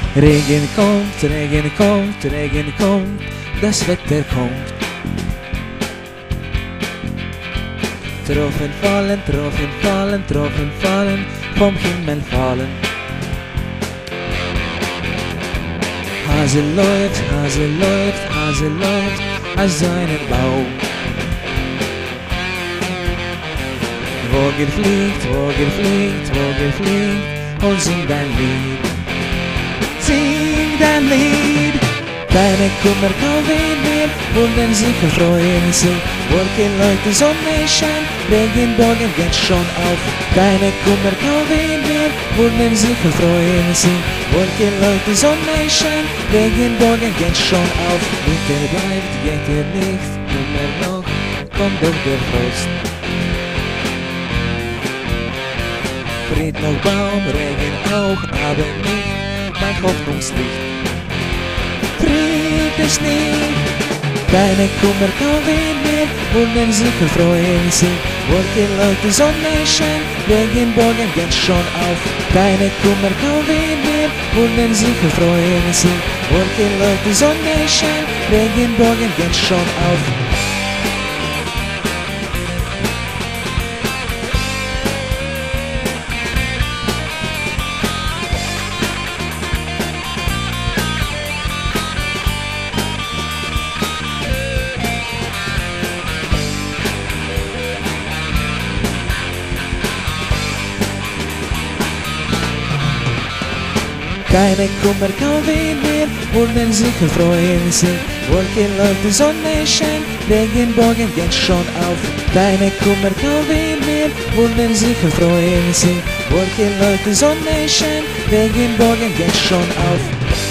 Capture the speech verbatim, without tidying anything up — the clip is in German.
Regen kommt, Regen kommt, Regen kommt, das Wetter kommt. Tropfen fallen, Tropfen fallen, Tropfen fallen, vom Himmel fallen. Hase läuft, Hase läuft, Hase läuft, als seinen Baum. Vogel fliegt, Vogel fliegt, Vogel fliegt und singt ein Lied. Sing dein Lied. Keine Kummer kaufen wir, wundern sich und freuen sich. Wolken leuchten, Sonne scheint, Regenbogen geht schon auf. Keine Kummer kaufen wir, wundern sich und freuen sich. Wolken leuchten, Sonne scheint, Regenbogen geht schon auf. Winter bleibt, geht er nicht, immer noch, kommt doch der Frost. Fried noch Baum, Regen auch, aber nicht mein Hoffnungslicht. Fried ist nicht, keine Kummer kaufen wir, wundern sich und freuen sich. Wolken leuchten, Sonne scheint, Regenbogen geht schon auf. Keine Kummer kaufen wir, wundern sich und freuen sich. Wolken leuchten, Sonne scheint, Regenbogen geht schon auf. Keine Kummer kaufen wir, wundern sich und freuen sich. Wolken leuchten, Sonne scheint, Regenbogen geht schon auf. Keine Kummer kaufen wir, wundern sich und freuen sich. Wolken leuchten, Sonne scheint, Regenbogen geht schon auf.